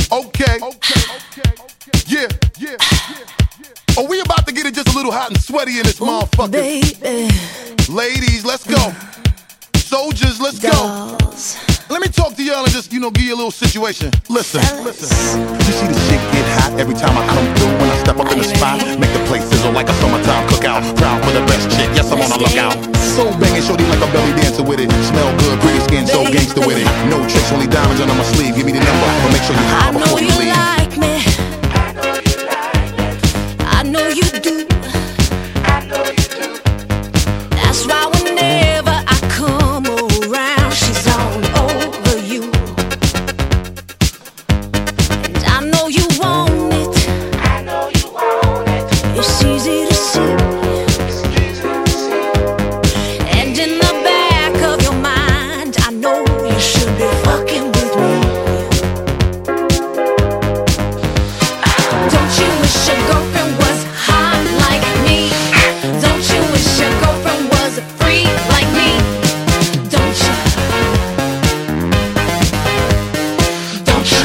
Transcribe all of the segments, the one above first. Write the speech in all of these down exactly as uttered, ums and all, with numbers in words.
Okay. Okay. Okay. Yeah. Yeah. Yeah. Oh, we about to get it just a little hot and sweaty in this motherfucker. Baby. Ladies, let's go. Soldiers, let's Dolls. go. Let me talk to y'all and just, you know, give you a little situation. Listen, listen. You see the shit get hot every time I come through. When I step up in the spot, make the place sizzle like a summertime cookout. Proud for the best chick, yes, I'm on the lookout. So banging, shorty like a belly dancer with it. Smell good, pretty skin, so gangster with it. No tricks, only diamonds under my sleeve. Give me the number, but make sure you I call know before you you leave. like me. I know you do. That's why whenever I come around, she's all over you. And I know you want it. It's easy to see. And in the back of your mind, I know you should be fucking with me. Don't you wish your girlfriend was hot like me? Don't you wish your girlfriend was a freak like me? Don't you? Don't you?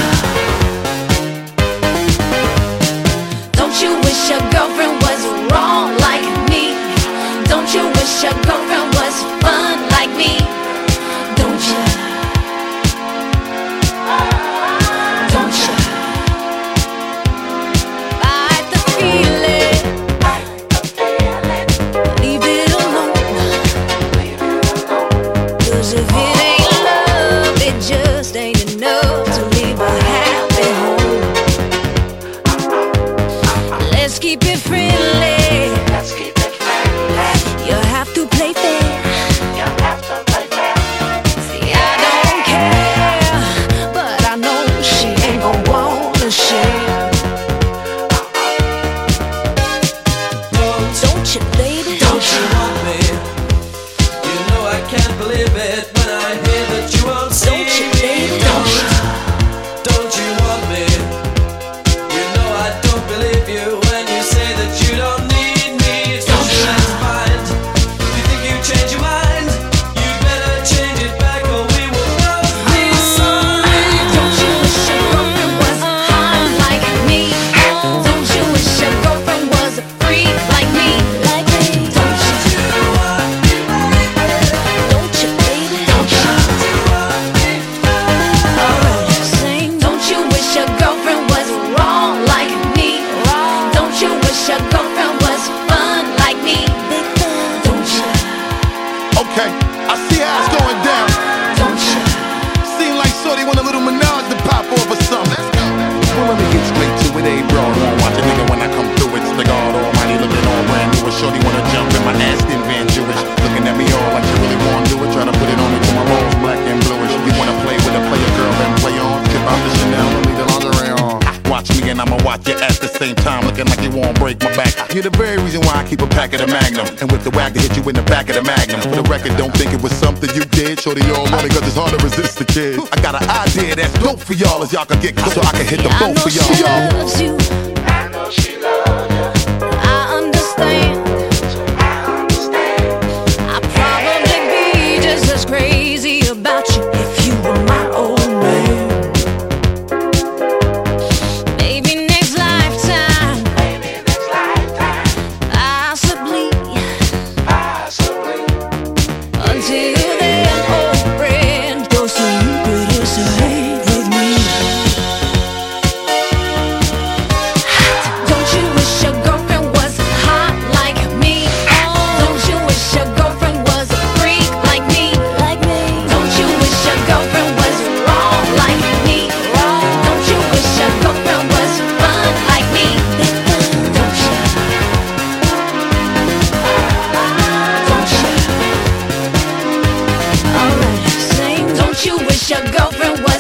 Don't you wish your girlfriend was wrong like me? Don't you wish your girlfriend was fun like me? Don't you? Don't you? Fight the feeling. Leave it alone. 'Cause if it ain't love, it just ain't enough to leave a happy home. Let's keep it friendly. You have to play fair. See, I don't care, but I know she ain't gon' wanna share. Don't you, baby? Don't you want me? You know I can't believe it when I hear that you won't see Don't you, me. baby? Don't you? Don't you want me? You know I don't believe you when you say that you don't need me. It's not trying to find. You think you change your mind? You better change it back or we will both be sorry. Don't you wish your girlfriend was hot like me? Don't you wish your girlfriend was a freak like me? Like me? Don't you? Don't you, baby? Don't you? Alright, sing. Don't you wish your girlfriend was wrong like me? Don't you wish your girlfriend was fun like me? Don't you? Okay, I see how it's going down. Don't you? Seem like shorty want a little menage to pop off or something. Well, let me get straight to it, a bro. Won't watch a nigga when I come through. It's the God Almighty looking all brand new. A shorty wanna jump in my Aston Van Jewish. Looking at me all like you really wanna do it. Trying to put it on me till my rolls black and bluish. You wanna play with a player girl and play on. Tip out the Chanel and leave the lingerie on. Watch me and I'ma watch you at the same time. Looking like you won't break my back. You're the very reason why I keep a pack of the Magnum. And with the whack to hit you in the back of the Magnum. For the record, don't think it was something you did. Shorty all on it cause it's hard to resist the kid. I got an idea that's dope for y'all as y'all can get close so I can hit the I boat know for she y'all. loves you. I understand. I'd probably be just as crazy about you if you were my old man. Maybe next lifetime, possibly. Until then, old friend, go so you could stay with me. Don't you wish your girlfriend was hot like me? Don't you wish your girlfriend was a freak like me? Like me? Don't you wish your girlfriend was wrong like me? Don't you wish your girlfriend was fun like me? Don't you? Don't you? Alright, sing. Don't you wish your girlfriend was